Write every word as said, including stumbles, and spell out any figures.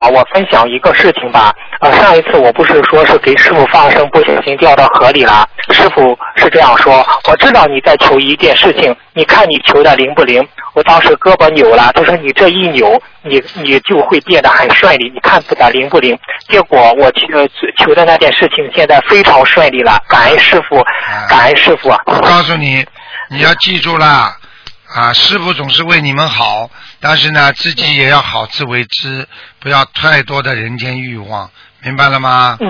我分享一个事情吧。呃，上一次我不是说是给师傅放生，不小心掉到河里了。师傅是这样说，我知道你在求一件事情，你看你求的灵不灵？我当时胳膊扭了，他说你这一扭，你你就会变得很顺利，你看不得灵不灵？结果我求求的那件事情现在非常顺利了，感恩师傅，感恩师傅。 我告诉你，你要记住啦。啊，师父总是为你们好，但是呢，自己也要好自为之，不要太多的人间欲望，明白了吗？